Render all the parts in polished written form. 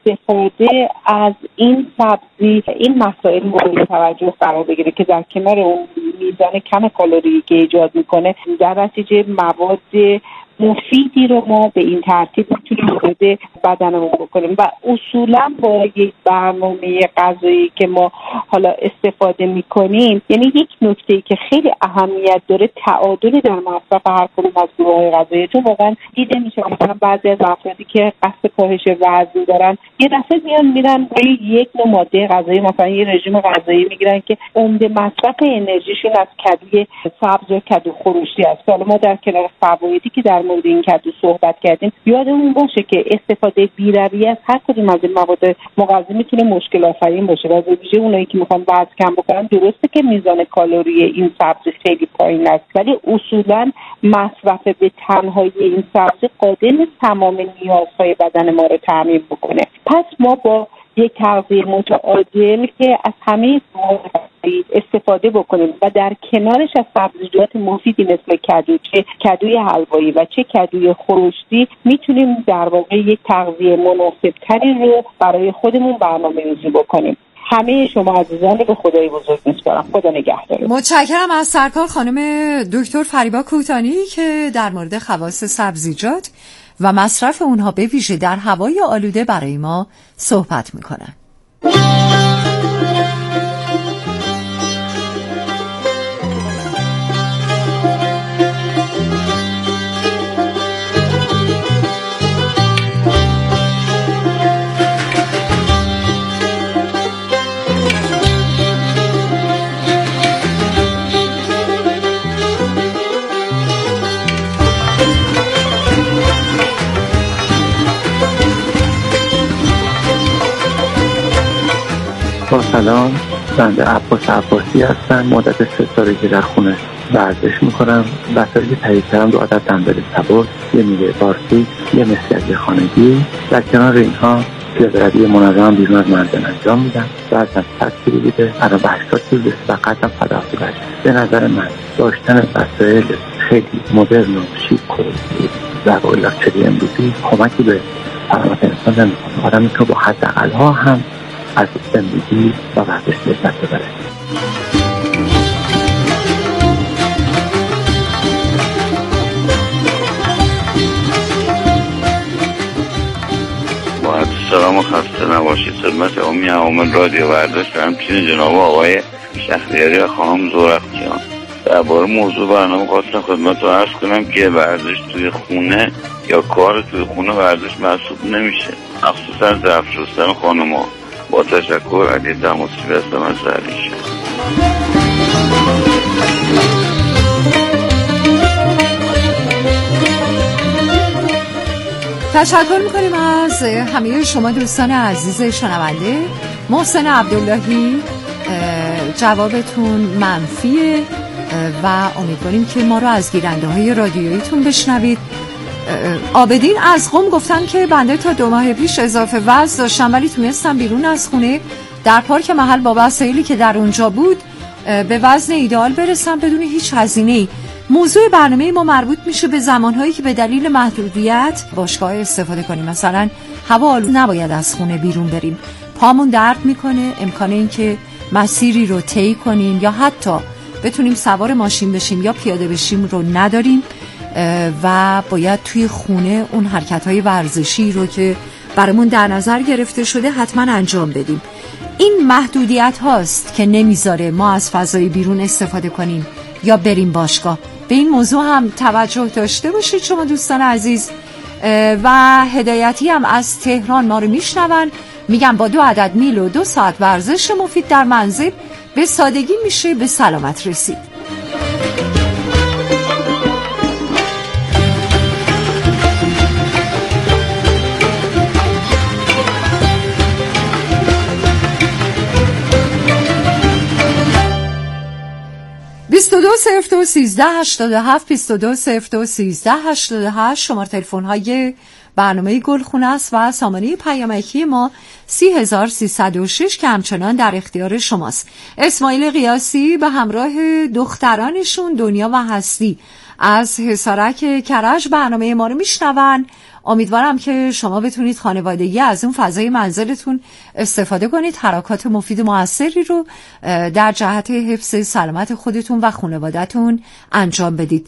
استفاده از این سبزی این مسائل مورد توجه قرار بگیره که در کنار اون میزان کم کالری که ایجاد میکنه، در نتیجه مواد مفیدی رو ما به این ترتیب میتونیم وارد بدنمون بکنیم و اصولا با یک برنامه غذایی که ما حالا استفاده میکنیم، یعنی یک نکته‌ای که خیلی اهمیت داره تعادل در مصرف هر کدوم از گروه‌های غذایی. چون واقعا دیده میشه مثلا بعضی از افرادی که قصد کاهش وزن دارن یه دفعه میرن روی یک نوع ماده غذایی، مثلا یه رژیم غذایی میگیرن که عمده مصرف انرژیشون از کدوی سبز و کدو خروشی است. حالا ما در کنار فوایدی که در مورد این کدو صحبت کردیم یادمون باشه که استفاده بی‌رویه از هر کدوم از این مواد مغذی میتونه مشکل آفرین باشه و ویژه اونایی که میخوان وزن کم بکنن. درسته که میزان کالری این سبزی خیلی پایین است، ولی اصولا مصرف به تنهایی این سبزی قادر نیست تمام نیازهای بدن ما رو تامین بکنه. پس ما با یک تغذیه متعادل که از همه استفاده بکنیم و در کنارش از سبزیجات مفیدی مثل کدو، چه کدوی حلوایی و چه کدوی خورشتی، میتونیم در واقع یک تغذیه مناسبتری رو برای خودمون برنامه‌ریزی بکنیم. همه شما عزیزان به خدای بزرگ میسپارم. خدا نگهدار. متشکرم از سرکار خانم دکتر فریبا کوتانی که در مورد خواص سبزیجات و مصرف اونها به ویژه در هوای آلوده برای ما صحبت میکنن. با سلام، بنده عباس عباسی هستم. مدت 3 ساله که در خونه ورزش میکنم. وسایلی که تهیه کردم دو عدد دنبل سبک، یه میله بارفیکس، یه مسگرد خانگی. در کنار اینها پیاده‌روی منظم بیرون از منزل انجام میدم. وزنم 100 کیلو بوده، الان به 80 کیلو رسیده و قدم 178. به نظر من داشتن وسایل خیلی مدرن و شیک و با لاکچری امروزی کمکی به سلامت انسان نمیکنه. آدم میتونه با حداقل‌ها هم از زندگی و ورزش لذت ببره. با عرض سلام و خسته نباشید خدمت عمومی عوامل رادیو ورزش و همچنین جناب آقای شهریاری و خانم زورقیان. درباره موضوع برنامه خواستم خدمت رو عرض کنم که ورزش توی خونه یا کار توی خونه ورزش محسوب نمیشه، مخصوصا ظرف شستن خانم‌ها. با تشکر، علی تماسبی هستم از زهریشه. تشکر میکنیم از همه شما دوستان عزیز شنونده. محسن عبداللهی، جوابتون منفیه و امیدواریم که ما رو از گیرنده های رادیوییتون بشنوید. آبدین از قم گفتن که بنده تا 2 ماه پیش اضافه وزن داشتم ولی تونستم بیرون از خونه در پارک محل با وسایلی که در اونجا بود به وزن ایدئال برسم بدون هیچ هزینه‌ای. موضوع برنامه ما مربوط میشه به زمانهایی که به دلیل محدودیت باشگاه استفاده کنیم. مثلا هوا آلوده نباید از خونه بیرون بریم، پامون درد میکنه، امکان این که مسیری رو طی کنیم یا حتی بتونیم سوار ماشین بشیم یا پیاده بشیم رو نداریم و باید توی خونه اون حرکت‌های ورزشی رو که برامون در نظر گرفته شده حتما انجام بدیم. این محدودیت هاست که نمیذاره ما از فضای بیرون استفاده کنیم یا بریم باشگاه. به این موضوع هم توجه داشته باشید شما دوستان عزیز. و هدایتی هم از تهران ما رو میشنون، میگم با 2 عدد میل و 2 ساعت ورزش مفید در منزل به سادگی میشه به سلامت رسید. شماره تلفن های برنامه گلخونه است و سامانه پیامکی ما 30306 که همچنان در اختیار شماست. اسماعیل قیاسی به همراه دخترانشون دنیا و هستی از حصارک کرج برنامه ما رو میشنون. امیدوارم که شما بتونید خانوادگی از اون فضای منزلتون استفاده کنید، حرکات مفید و موثری رو در جهت حفظ سلامت خودتون و خانواده‌تون انجام بدید.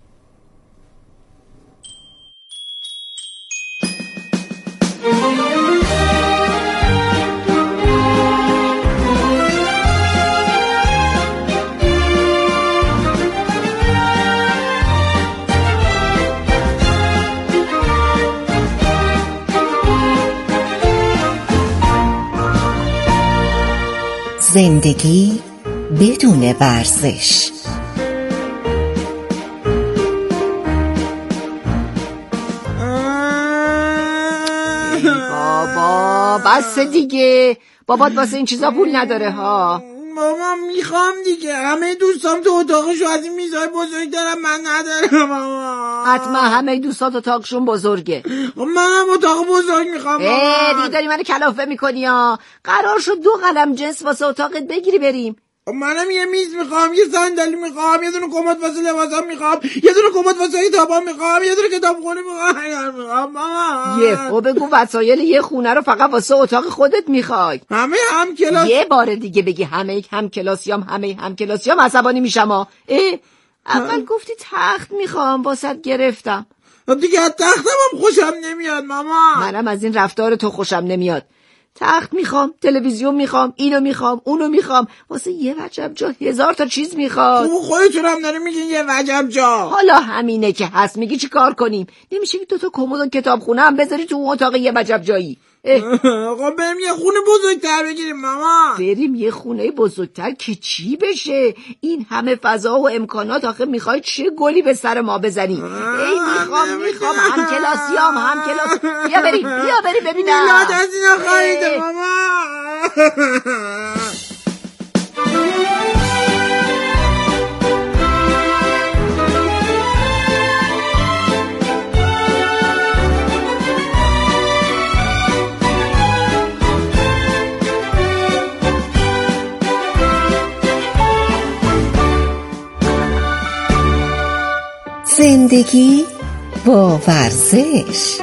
زندگی بدون ورزش. بابا بس دیگه، بابات واسه این چیزا پول نداره ها. بابا میخوام دیگه، همه دوستام تو اتاقشو از این میزای بزرگ دارم، من ندارم بابا. حتما همه دوستات اتاقشون بزرگه. منم اتاق بزرگ میخوام بابا. دیگه داری منو کلافه میکنی ها. قرار شد 2 قلم جنس واسه اتاقت بگیری بریم. منم یه میز میخوام، یه صندلی میخوام، یه دونه کمد واسه لباسام میخوام، یه دونه کمد واسه کتابام میخوام، یه دونه کتابخونه میخوام بابا. یه بگو وسایل یه خونه رو فقط واسه اتاق خودت میخوای. همه هم کلاس. یه بار دیگه بگی همه هم کلاسیام عصبانی میشم ها. اول گفتی تخت میخوام واسط گرفتم. دیگه از تختم هم خوشم نمیاد ماما. منم از این رفتار تو خوشم نمیاد. تخت میخوام، تلویزیون میخوام، اینو میخوام، اونو میخوام، واسه یه وجب جا 1000 تا چیز میخواد. خودتونم داره میگین یه وجب جا. حالا همینه که هست، میگی چی کار کنیم؟ نمیشه که 2 تا کمد و کتابخونه هم بذاری تو اون اتاق یه وجب جایی؟ آقا بریم یه خونه بزرگتر بگیریم ماما. بریم یه خونه بزرگتر که چی بشه؟ این همه فضا و امکانات، آخه میخوای چه گلی به سر ما بزنی؟ میخوام هم کلاس. بیا بریم ببینم. میلاد از اینا خریده ماما. زندگی با ورزش.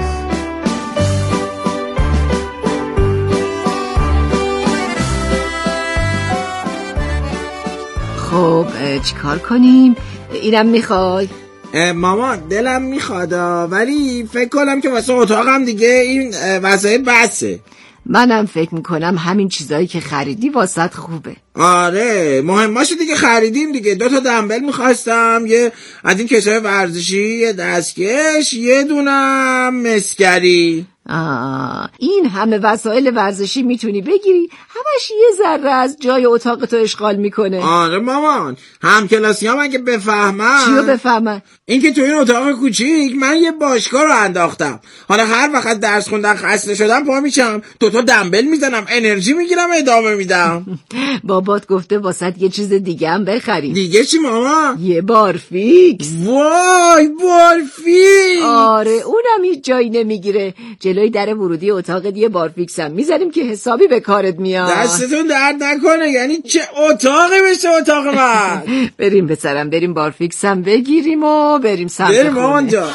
خب چیکار کنیم؟ اینم میخوای؟ ماما دلم میخواد، ولی فکر کنم که واسه اتاقم دیگه این وسایل بسه. منم فکر میکنم همین چیزایی که خریدی واسط خوبه. آره مهماشو دیگه خریدیم دیگه. 2 تا دمبل میخواستم، یه از این کشای ورزشی، یه دستکش، یه دونم مسگری. این همه وسایل ورزشی میتونی بگیری، همش یه ذره از جای اتاق تو اشغال میکنه. آره مامان، هم کلاسیام اگه بفهمن. چیو بفهمن؟ این که تو این اتاق کوچیک من یه باشگاه رو انداختم. حالا هر وقت درس خوندن خسته شدم پا میشم 2 تا دمبل میزنم، انرژی میگیرم، ادامه میدم. بابات گفته واسط یه چیز دیگه هم بخریم. دیگه چی ماما؟ یه بارفیکس. وای بارفیکس. آره اونم هیچ جایی نمیگیره، جلوی در ورودی اتاقت یه بارفیکس هم میذاریم که حسابی به کارت میاد. دستتون درد نکنه، یعنی چه اتاقی بشه اتاق من. بریم بسرم، بریم بارفیکس هم بگیریم و بریم سمت خونه. بریم آنجا.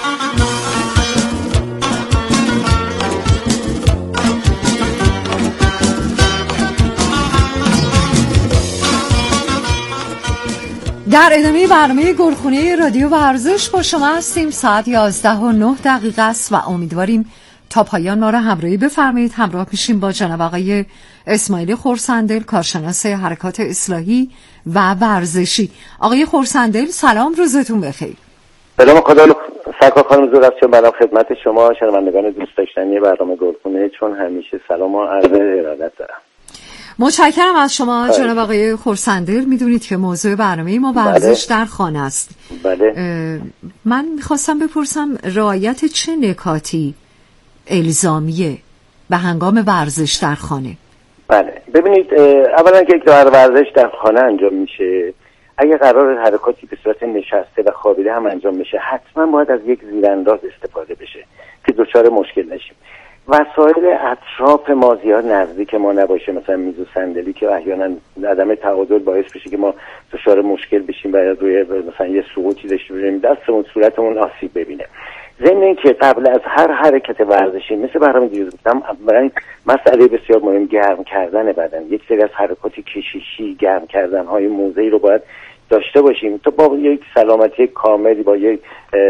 در ادامه برنامه گلخونه رادیو ورزش با شما هستیم. ساعت 11:09 است و امیدواریم تا پایان ما را همراهی بفرمایید. همراه میشیم با جناب آقای اسماعیل خورسندل، کارشناس حرکات اصلاحی و ورزشی. آقای خورسندل سلام، روزتون بخیر. سلام، خدا سرکار خانم زورخشان، برام خدمت شما شنوندگان دوست داشتنی برنامه گلخونه چون همیشه سلام و عرض ارادت دارم. متشکرم از شما جناب آقای خورسندل. میدونید که موضوع برنامه ما ورزش در خانه است. بله. من میخواستم بپرسم رعایت چه نکاتی الزامیه به هنگام ورزش در خانه؟ بله ببینید، اولا که یک ورزش در خانه انجام میشه، اگه قرار حرکاتی به صورت نشسته و خوابیده هم انجام میشه، حتما باید از یک زیرانداز استفاده بشه که دچار مشکل نشیم. وسایل اطراف ما زیاد نزدیک ما نباشه، مثلا میز و صندلی که احیانا عدم تعادل باعث بشه که ما دچار مشکل بشیم و روی مثلا یه سقوطی داشته باشیم، دستمون صورتمون آسیب ببینه. ضمن اینکه قبل از هر حرکت ورزشی مثل برنامه دیروز گفتم، اولا مسئله بسیار مهم گرم کردن بدن. یک سری از حرکات کششی، گرم کردن های موضعی رو باید داشته باشیم تا با یک سلامتی کاملی، با یک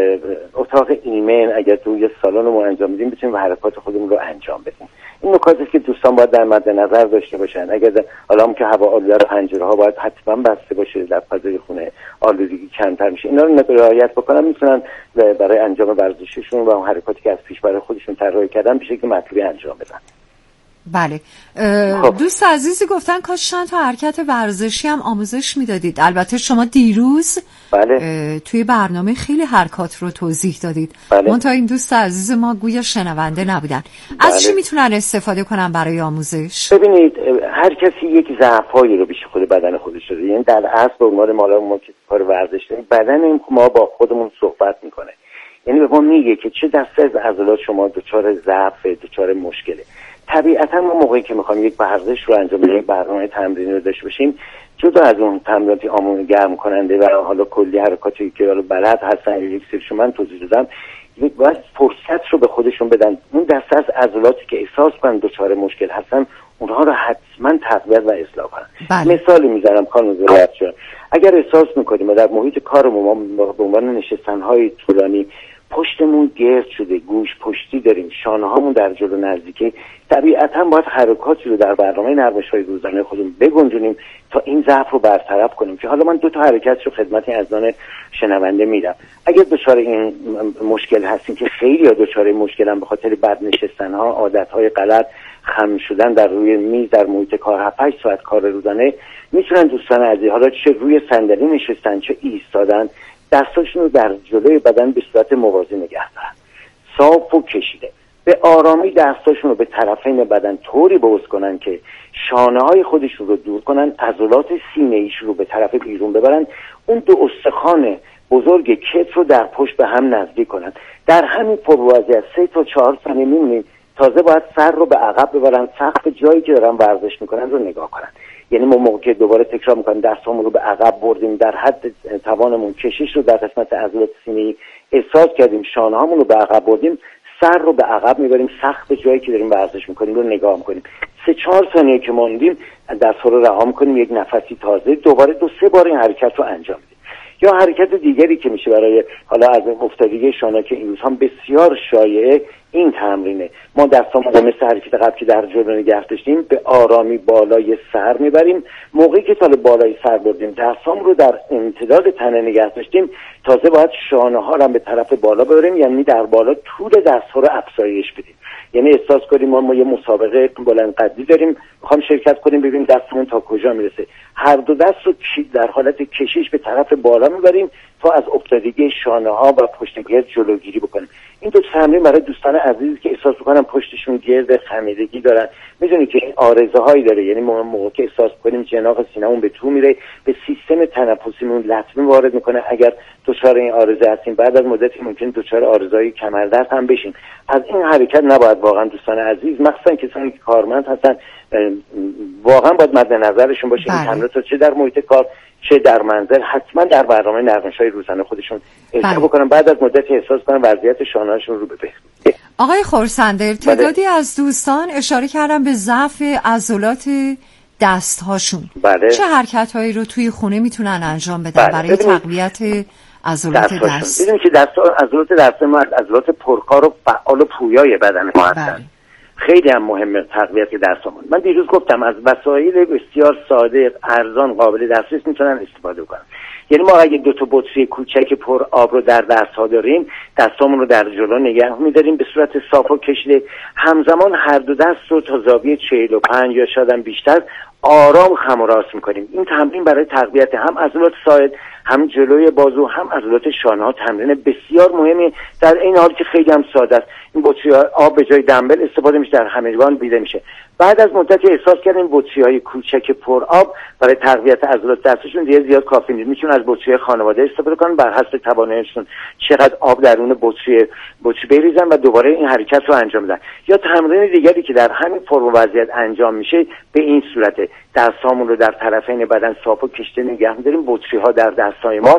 اتاق ایمن اگر تو یه سالن رو انجام میدیم بتونیم حرکات خودمون رو انجام بدیم. این نکاتی که دوستان باید در مد نظر داشته باشن. اگر حالا هم که هوا آلوده، پنجره ها باید حتما بسته باشه، در فضای خونه آلودگی کمتر میشه. اینا رو رعایت بکنن میتونن برای انجام ورزششون و اون حرکاتی که از پیش برای خودشون طراحی کردن به شکل مطلوبی انجام بدن. بله. دوست عزیزی گفتن کاش چند تا حرکت ورزشی هم آموزش میدادید. البته شما دیروز بله توی برنامه خیلی حرکات رو توضیح دادید. بله. منتها این دوست عزیز ما گویا شنونده نبودن. بله. از چی میتونن استفاده کنن برای آموزش؟ ببینید هر کسی یک ضعفایی رو پیش خود بدن خودش داره. یعنی در اصل به عنوان ما که کار ورزش داریم، بدن ما با خودمون صحبت میکنه. یعنی به ما میگه که چه دسته از عضلات شما دچار ضعف، دچار مشکله. طبیعتا ما موقعی که میخوایم یک ورزش رو انجام بدیم، یک برنامه تمرینی رو داشته باشیم، جدا از اون تمریناتی گرم کننده و حالا کلی حرکاتی که حالا بلد هستن، یک سریشون من توضیح دادم، باید فرصت رو به خودشون بدن. اون دسته از عضلاتی که احساس کنن دچار مشکل هستن، اونها رو حتما تقویت و اصلاح کنن. بله. مثالی میذارم خانم زرافشان، اگر احساس میکنیم در محیط کارمون به عنوان نشستن‌های طولانی پشتمون گرد شده، گوش پشتی داریم، شانه هامون در جلو نزدیکه، طبیعتا باید حرکاتی رو در برنامه نرمش‌های روزانه خودمون بگنجونیم تا این ضعف رو برطرف کنیم. که حالا من 2 تا حرکت رو خدمت عزیزان شنونده میدم. اگر دچار این مشکل هستین که خیلی ها دچار مشکلن به خاطر بد نشستن‌ها، عادت‌های غلط، خم شدن در روی میز در محیط کار، 7-8 ساعت کار روزانه، میتونن دوستان عزیز حالا چه روی صندلی نشستن چه ایستادن، دستاشون رو در جلوی بدن به صورت موازی نگه دارن، صاف و کشیده، به آرامی دستاشون رو به طرفین بدن طوری باز کنن که شانه های خودشون رو دور کنن، عضلات سینه ایشون رو به طرف بیرون ببرن، اون 2 استخوان بزرگ کتف رو در پشت به هم نزدیک کنن. در همین وضعیت 3 تا 4 ثانیه میمونیم. تازه باید سر رو به عقب ببرن، سقف جایی که دارن ورزش میکنن رو نگاه کنن. یعنی ما موقعی که دوباره تکرار میکنیم دستامون رو به عقب بردیم، در حد توانمون کشش رو در قسمت عضلات سینه‌ای احساس کردیم، شانه‌هامون رو به عقب بردیم، سر رو به عقب میبریم، سقف جایی که داریم ورزش میکنیم رو نگاه میکنیم. 3-4 ثانیه که موندیم دست‌ها رو رها میکنیم، یک نفسی تازه دوباره 2-3 بار این حرکت رو انجام میدیم. یا حرکت دیگری که میشه برای حالا از افتادگی شانه که این روزها بسیار شایعه، این تمرینه. ما دستامون رو مثل حرکت قبل که در جلو نگه داشتیم به آرامی بالای سر میبریم. موقعی که تا بالای سر بردیم دستامون رو در امتداد تنه نگه داشتیم، تازه باید شانه ها رو به طرف بالا ببریم، یعنی در بالا طول دست‌ها رو افزایش بدیم. یعنی احساس کنیم ما یه مسابقه بلند قدی داریم، میخوام شرکت کنیم، ببینیم دستمون تا کجا میرسه. هر 2 دست رو در حالت کشش به طرف بالا میبریم تا از افتادگی شانه ها و پشت گرد جلوگیری بکنیم. این 2 تمرین برای دوستان عزیزی که احساس میکنن پشتشون گرد، خمیدگی دارن، میدونید که این آرزه هایی داره. یعنی ما موقعی که احساس کنیم جناق سینه‌مون به تو میره، به سیستم تنفسیمون لطمه وارد میکنه. اگر دچار این آرزه هستیم بعد از مدتی ممکن دچار آرزه‌های کمردرد هم بشیم. از این حرکت نباید واقعا دوستان عزیز، مخصوصا کسانی که کارمند هستن، واقعا باید مد نظرشون باشه این تمرینات چه در محیط کار چه در منزل حتما در برنامه نرمش‌های روزانه خودشون اجرا بکنن. بعد از مدتی احساس کنن وضعیت شانه‌هاشون رو به بهبود. آقای خورسندر، تعدادی از دوستان اشاره کردن به ضعف عضلات دست‌هاشون. بله. چه حرکت‌هایی رو توی خونه میتونن انجام بدن برای تقویت عضلات دست؟ ببینید که عضلات دست ما از عضلات پرکار و فعال و پویای بدن ما هستن. خیلی هم مهمه تقویت دستمون. من دیروز گفتم از وسایل بسیار ساده، ارزان، قابل دسترس میتونن استفاده کنن. یعنی ما اگه 2 تا بطری کوچک پر آب رو در دست‌ها داریم، دستامون رو در جلو نگه می‌داریم به صورت صاف و کشیده، همزمان هر 2 دست رو تا زاویه 45 یا شاید هم بیشتر آرام خم و راست می‌کنیم. این تمرین برای تقویت هم عضلات ساعد، هم جلوی بازو، هم عضلات شانه‌ها تمرین بسیار مهمی در این حال که خیلی هم ساده است. این بطری آب به جای دمبل استفاده میشه، در همگان دیده میشه. بعد از مدتی احساس کردیم بطری‌های کوچک پر آب برای تقویت عضلات دستشون دیگه زیاد کافی نیست. میتونن از بطری خانواده استفاده کنن، بر حسب تواناییشون چقدر آب درون بطری بریزن و دوباره این حرکت رو انجام بدن. یا تمرین دیگری که در همین فرم و وضعیت انجام میشه به این صورته: دستامون رو در طرفین بدن صاف و کشیده نگه می‌داریم، بطری‌ها در دستای ما،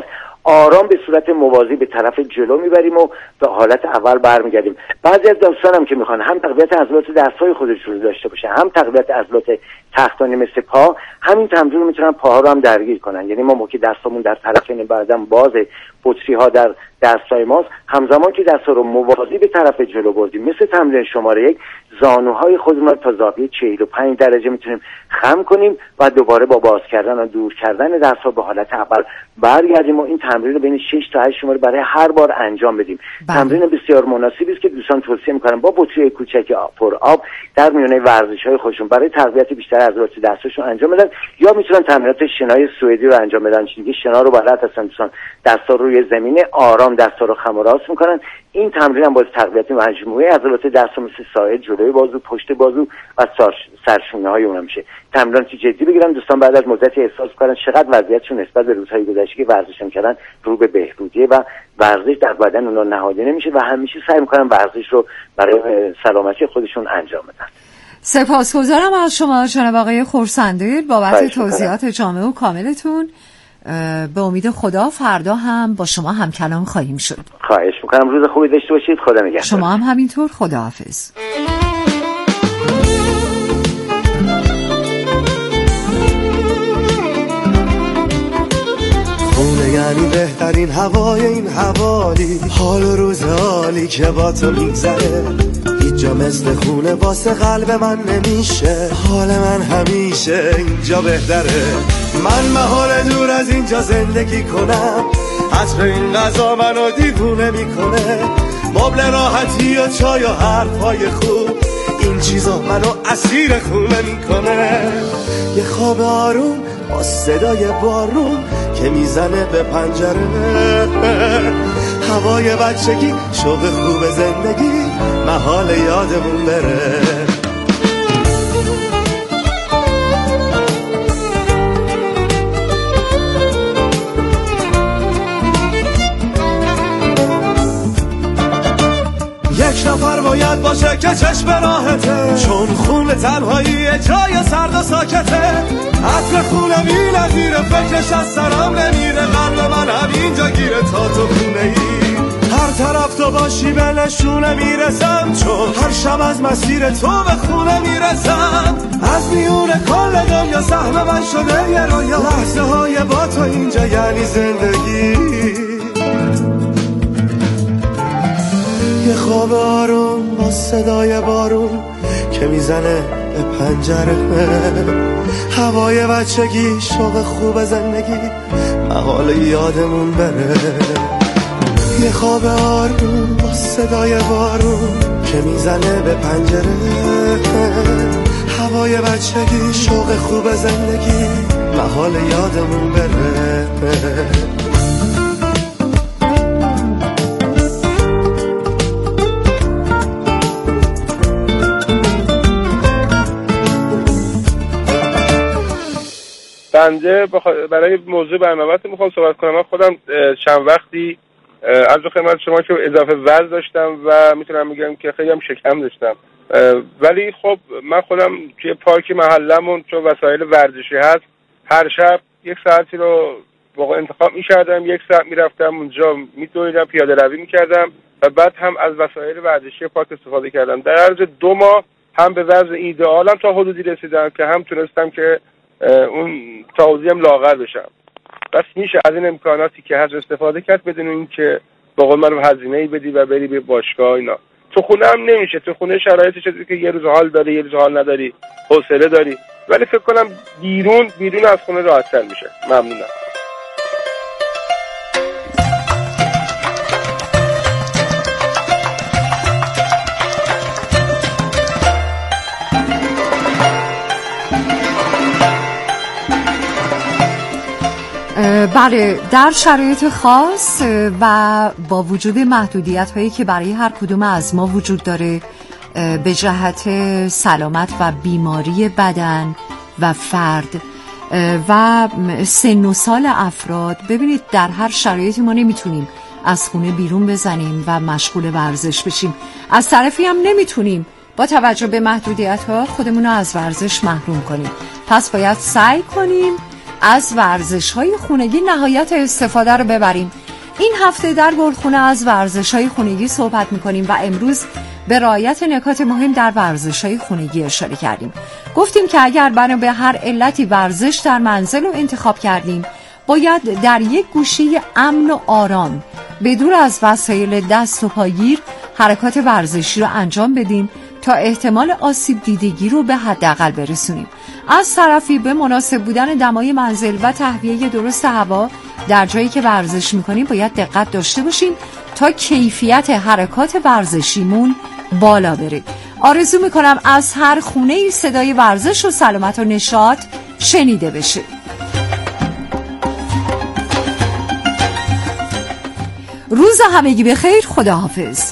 آرام به صورت موازی به طرف جلو میبریم و به حالت اول برمیگردیم. بعضی از دوستانم که میخوان هم تقویت عضلات دستهای خودشون رو داشته باشه، هم تقویت عضلات تحتانی مثل پا، همین تمرین رو میتونن پاها رو هم درگیر کنن. یعنی ما موقع دستامون در طرفین بعدم باز بطری ها در دستای ماست، همزمان که دستا رو موازی به طرف جلو بردیم، مثل تمرین شماره 1 زانوهای خودمون رو تا زاویه 45 درجه میتونیم خم کنیم و دوباره با باز کردن و دور کردن دست‌ها به حالت اول برگردیم و این تمرین رو بین 6 تا 8 شماره برای هر بار انجام بدیم. تمرین بسیار مناسبی است که دوستان توصیه می‌کنم با بطری کوچک پر آب در میانه ورزش‌های خودشون برای تقویت بیشتر عضلات دستشون انجام بدن، یا میتونن تمرینات شنای سوئدی رو انجام بدن. چون شنا رو بلد هستن دوستان، دستا روی زمین آرام دستا رو خم و راست می‌کنن. این تمرین هم باعث تقویت مجموعه عضلات دست مثل ساعد، جلوی بازو، پشت بازو و سرشونه‌های اونها میشه. تمرینات جدی بگیرن دوستان، بعد از مدتی احساس کنن چقدر وضعیتشون نسبت به روزهای گذشته که ورزش می‌کردن رو به بهبودیه و ورزش در بدن اونها نهاده نمیشه و همیشه سعی می‌کنن ورزش رو برای سلامتی خودشون انجام بدن. سپاسگزارم از شما جناب آقای خورسندل بابت توضیحات جامع و کاملتون. به امید خدا فردا هم با شما هم کلام خواهیم شد. خواهش میکنم، روز خوبی داشته باشید. خدا نگهدار. شما هم همینطور. خداحافظ. خونه یعنی بهترین هوای این حوالی، حال و روز عالی که با تو میگذره، هیچ جا مثل خونه واسه قلب من نمیشه، حال من همیشه اینجا بهتره. من محال دور از اینجا زندگی کنم، عطر این غذا منو دیوونه میکنه، مبل راحتی و چای و حرفای خوب، این چیزا منو اسیر خونه میکنه. یه خواب آروم با صدای بارون که میزنه به پنجره، هوای بچگی، شوق خوب زندگی، محال یادمون بره. یک نفر باید باشه که چشم راحته، چون خون تنهایی جای سرد و ساکته، عطر خونه بی نظیره، فکرش از سرم نمیره، قلب من همینجا گیره تا تو خونه ای، هر طرف تو باشی به نشونه میرسم، چون هر شب از مسیر تو به خونه میرسم، از میون کل دنیا سهم من شده یه رویا، لحظه های با تو اینجا یعنی زندگی. یه خواب آروم با صدای بارون که میزنه به پنجره، هوای بچگی، شوق خوب زندگی، محال یادمون بره. یه خواب آروم با صدای بارون که میزنه به پنجره، هوای بچگی، شوق خوب زندگی، محال یادمون بره. بنده برای موضوع برنامه‌تون میخوام صحبت کنم. من خودم چند وقتی از خدمت شما که اضافه وزن داشتم و میتونم بگم که خیلی هم شکم داشتم، ولی خب من خودم توی پارک محلمون چون وسایل ورزشی هست، هر شب یک ساعتی رو واقعا انتخاب میکردم، یک ساعت میرفتم اونجا میدویدم، پیاده روی میکردم و بعد هم از وسایل ورزشی پارک استفاده کردم. در عرض 2 ماه هم به وزن ایدئالم تا حدودی رسیدم که هم تونستم که اون توزیعم لاغر بشم. بس میشه از این امکاناتی که هست استفاده کرد بدون این که با قول من هزینه‌ای بدی و بری به باشگاه اینا. تو خونه هم نمیشه، تو خونه شرایطی شده که یه روز حال داری، یه روز حال نداری، حوصله داری، ولی فکر کنم بیرون از خونه راحت‌تر میشه. ممنونم. بله، در شرایط خاص و با وجود محدودیت هایی که برای هر کدوم از ما وجود داره به جهت سلامت و بیماری بدن و فرد و سن و سال افراد، ببینید در هر شرایطی ما نمیتونیم از خونه بیرون بزنیم و مشغول ورزش بشیم، از طرفی هم نمیتونیم با توجه به محدودیت ها خودمون رو از ورزش محروم کنیم. پس باید سعی کنیم از ورزش‌های خونگی نهایت استفاده رو ببریم. این هفته در گلخونه از ورزش‌های خونگی صحبت می‌کنیم و امروز به رعایت نکات مهم در ورزش‌های خونگی اشاره کردیم. گفتیم که اگر بنا به هر علتی ورزش در منزل رو انتخاب کردیم، باید در یک گوشه امن و آرام بدور از وسایل دست و پاگیر حرکات ورزشی رو انجام بدیم تا احتمال آسیب دیدگی رو به حداقل برسونیم. از طرفی به مناسب بودن دمای منزل و تهویه درست هوا در جایی که ورزش میکنیم باید دقت داشته باشیم تا کیفیت حرکات ورزشیمون بالا بره. آرزو میکنم از هر خونه‌ای صدای ورزش و سلامت و نشاط شنیده بشه. روز همگی بخیر. خداحافظ.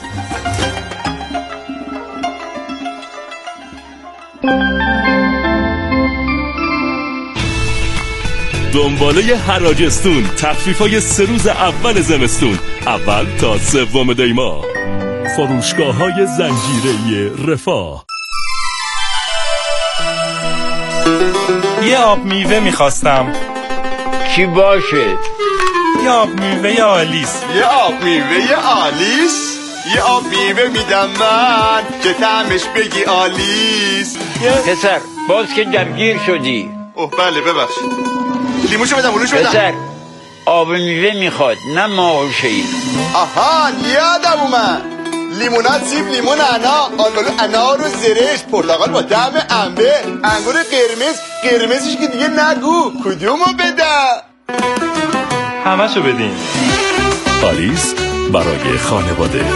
دنباله حراجستون، تخفیف‌های 3 روز اول زمستون، اول تا 3 دی ماه. فروشگاه‌های زنجیره‌ای رفاه. یه آب میوه میخواستم. چی باشه؟ یه آب میوه آلیس. یه آب میوه آلیس؟ یه آب میوه میدم من که طعمش بگی آلیس. پسر باز که درگیر شدی. اوه بله ببخشید. لیموشو بدم اونوشو بدم. پسر آب میوه میخواد نه ماهوشه‌ای. آها یادم اومد. لیمونات، سیب، لیمون، آلو، انار و زرشت، پرتقال با طعم انبه، انگور قرمزش که دیگه نگو. کدومو بدم؟ همشو بدین. آلیس برای خانواده.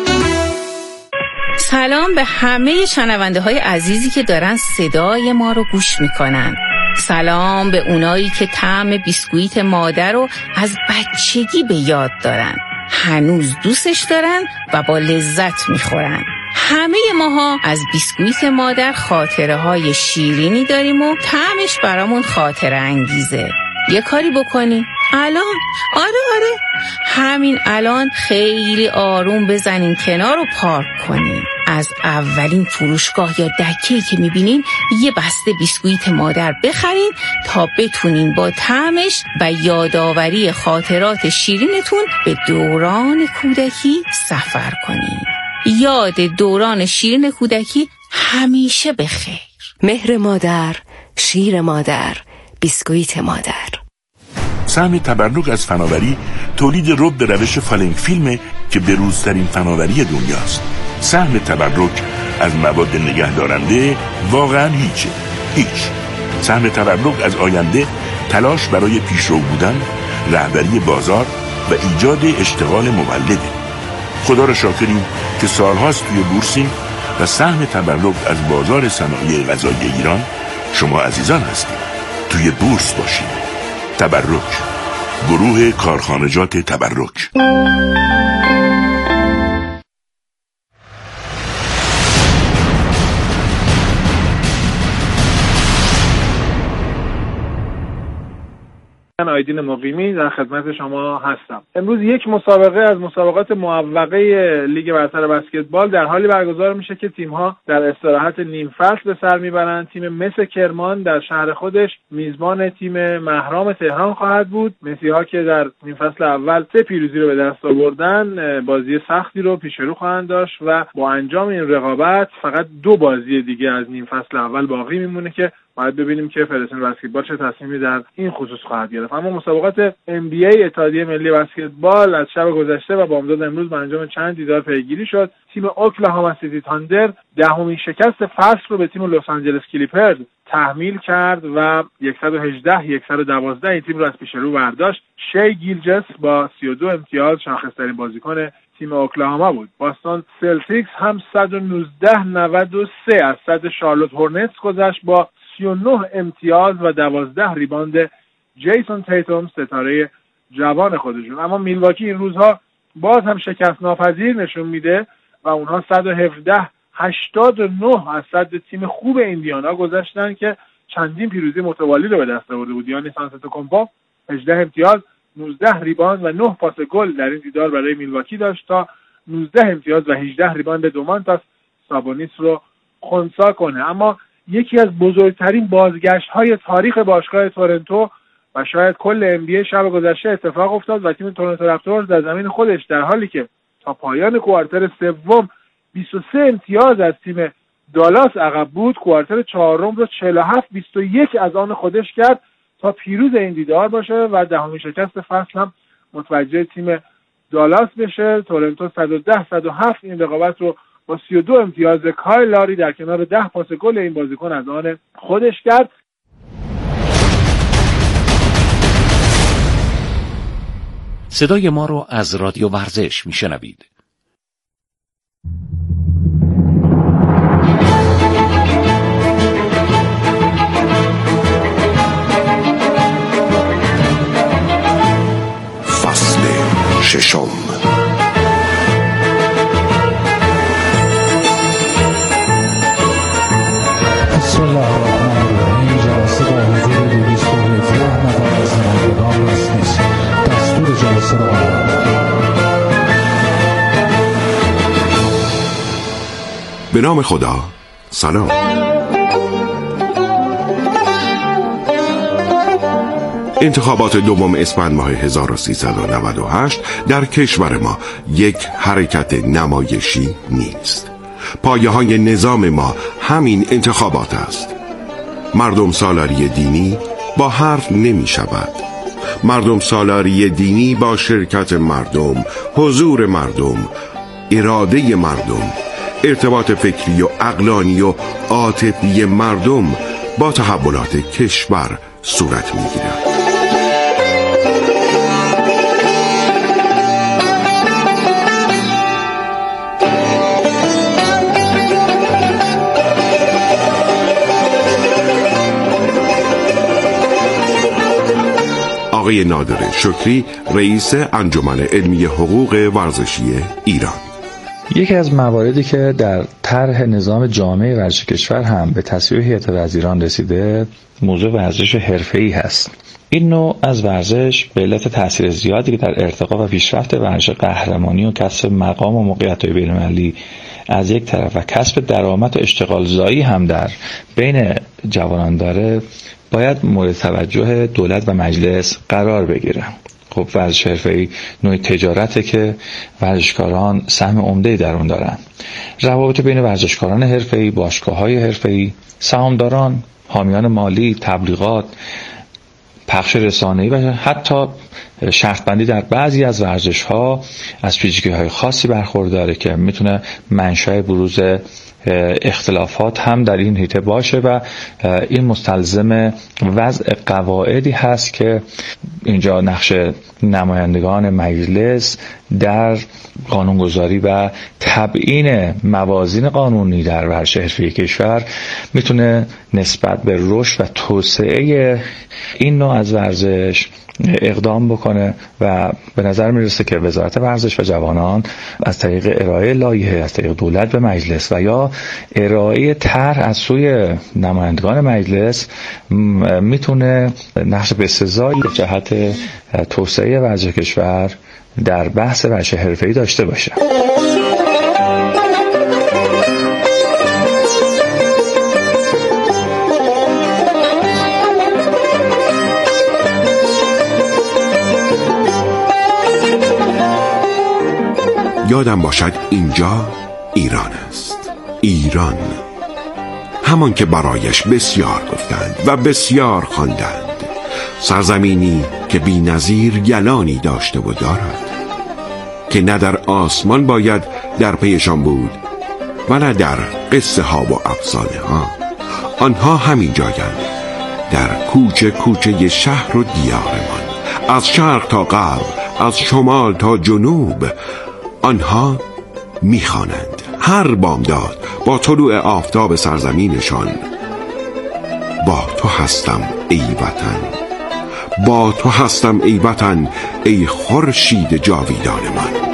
سلام به همه شنونده های عزیزی که دارن صدای ما رو گوش میکنن. سلام به اونایی که طعم بیسکویت مادر رو از بچگی به یاد دارن، هنوز دوستش دارن و با لذت میخورن. همه ماها از بیسکویت مادر خاطره های شیرینی داریم و طعمش برامون خاطره انگیزه. یه کاری بکنی الان، آره همین الان خیلی آروم بزنین کنار و پارک کنین. از اولین فروشگاه یا دکه‌ای که میبینین یه بسته بیسکویت مادر بخرین تا بتونین با طعمش و یادآوری خاطرات شیرینتون به دوران کودکی سفر کنین. یاد دوران شیرین کودکی همیشه بخیر. مهر مادر، شیر مادر، بیسکویت مادر. سهم تبرک از فناوری تولید رب به روش فالینگ فیلمه که بروزترین فناوری دنیاست. سهم تبرک از مواد نگهدارنده واقعا هیچ. سهم تبرک از آینده تلاش برای پیشرو بودن، رهبری بازار و ایجاد اشتغال مولده. خدا را شاکریم که سالهاست توی بورسیم و سهم تبرک از بازار صنایع غذایی ایران شما عزیزان هستید. توی بورس باشید. تبرک، گروه کارخانجات تبرک. من آیدین مقیمی در خدمت شما هستم. امروز یک مسابقه از مسابقات معوقه لیگ برتر بسکتبال در حالی برگزار میشه که تیم‌ها در استراحت نیم فصل به سر میبرند. تیم مس کرمان در شهر خودش میزبان تیم مهرام تهران خواهد بود. مسی‌ها که در نیم فصل اول 3 پیروزی رو به دست آوردن، بازی سختی رو پیش رو خواهند داشت و با انجام این رقابت فقط 2 بازی دیگه از نیم فصل اول باقی میمونه که باید ببینیم که فدراسیون بسکتبال چه تصمیمی در این خصوص خواهد گرفت. اما مسابقات NBA اتحادیه ملی بسکتبال از شب گذشته و بامداد امروز به انجام چند دیدار پیگیری شد. تیم اوکلاهاما سیتی تاندر 10مین شکست فصل رو به تیم لس آنجلس کلیپرز تحمیل کرد و 118-112 این تیم رو از پیش رو برداشت. شی گیلجس با 32 امتیاز شاخص‌ترین بازیکن تیم اوکلاهاما بود. باستون سلتیکس هم 119-93 از صد شارلوت هورنتس گذشت با 39 امتیاز و 12 ریباند جیسون تیتوم ستاره جوان خودشون. اما میلواکی این روزها باز هم شکست ناپذیر نشون میده و اونها 117-89 از صد تیم خوب ایندیانا گذشتن که چندین پیروزی متوالی رو به دست آورده بود. یعنی سانتوکومپو 18 امتیاز، 19 ریباند و 9 پاس گل در این دیدار برای میلواکی داشت تا 19 امتیاز و 18 ریباند دومانتاس سابونیس رو خنثی کنه. اما یکی از بزرگترین بازگشت‌های تاریخ باشگاه تورنتو و شاید کل NBA شب گذشته اتفاق افتاد و تیم تورنتو رپتورز در زمین خودش در حالی که تا پایان کوارتر سوم 23 امتیاز از تیم دالاس عقب بود، کوارتر چهارم رو 47-21 از آن خودش کرد تا پیروز این دیدار باشه و دهمین شکست فصل هم متوجه تیم دالاس بشه. تورنتو 110-107 این رقابت رو با 32 امتیاز کایل لاوری در کنار 10 پاس گل این بازیکن از آن خودش کرد. صدای ما رو از رادیو ورزش میشنوید. فصل ششم. بسم الله الرحمن الرحیم. جلسه با حضور 217 نفر از نمایندگان رسمی است. دستور جلسه را به نام خدا. سلام. انتخابات دوم اسفند ماه 1398 در کشور ما یک حرکت نمایشی نیست. پایه‌های نظام ما همین انتخابات است. مردم سالاری دینی با حرف نمی شود. مردم سالاری دینی با شرکت مردم، حضور مردم، اراده مردم، ارتباط فکری و عقلانی و عاطفی مردم با تحولات کشور صورت می گیرد. آقای نادر شکری، رئیس انجمن علمی حقوق ورزشی ایران. یکی از مواردی که در طرح نظام جامع ورزش کشور هم به تصویب هیئت وزیران رسیده، موضوع ورزش حرفه‌ای هست. این نوع از ورزش به علت تاثیر زیادی که در ارتقا و پیشرفت ورزش قهرمانی و کسب مقام و موقعیت‌های بین‌المللی از یک طرف و کسب درآمد و اشتغال زایی هم در بین جوانان داره، باید مورد توجه دولت و مجلس قرار بگیره. خب ورزش حرفه‌ای نوع تجارته که ورزشکاران سهم عمده‌ای در اون دارن. روابط بین ورزشکاران حرفه‌ای، باشگاه‌های حرفه‌ای، سهامداران، حامیان مالی، تبلیغات، پخش رسانه‌ای و حتی شرط بندی در بعضی از ورزش‌ها از پیچیدگی‌های خاصی برخورداره که میتونه منشأ بروز اختلافات هم در این حیطه باشه و این مستلزم وضع قواعدی هست که اینجا نقش نمایندگان مجلس در قانونگذاری و تبیین موازین قانونی در ورزش حرفه‌ای کشور میتونه نسبت به رشد و توسعه این نوع از ورزش اقدام بکنه و به نظر میرسه که وزارت ورزش و جوانان از طریق ارائه لایحه از طریق دولت به مجلس و یا ارائه طرح از سوی نمایندگان مجلس میتونه نقش بسزایی جهت توسعه ورزش کشور در بحث ورزش حرفه‌ای داشته باشه. یادم باشد اینجا ایران است. ایران، همان که برایش بسیار گفتند و بسیار خواندند. سرزمینی که بی نظیر گلانی داشته و دارد، که نه در آسمان باید در پیشان بود و نه در قصه ها و افسانه ها. آنها همین جایند، در کوچه کوچه شهر و دیارمان، از شرق تا غرب، از شمال تا جنوب. آنها میخوانند هر بامداد با طلوع آفتاب سرزمینشان: با تو هستم ای وطن، با تو هستم ای وطن، ای خورشید جاویدان من.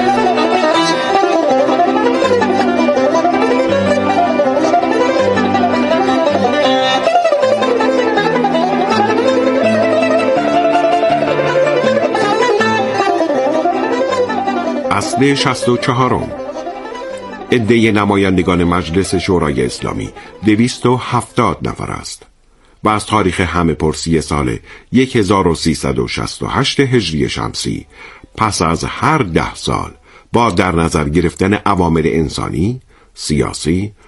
اصل 64 عده نمایندگان مجلس شورای اسلامی 270 نفر است. و از تاریخ همه پرسی سال 1368 هجری شمسی پس از هر 10 سال با در نظر گرفتن عوامل انسانی، سیاسی،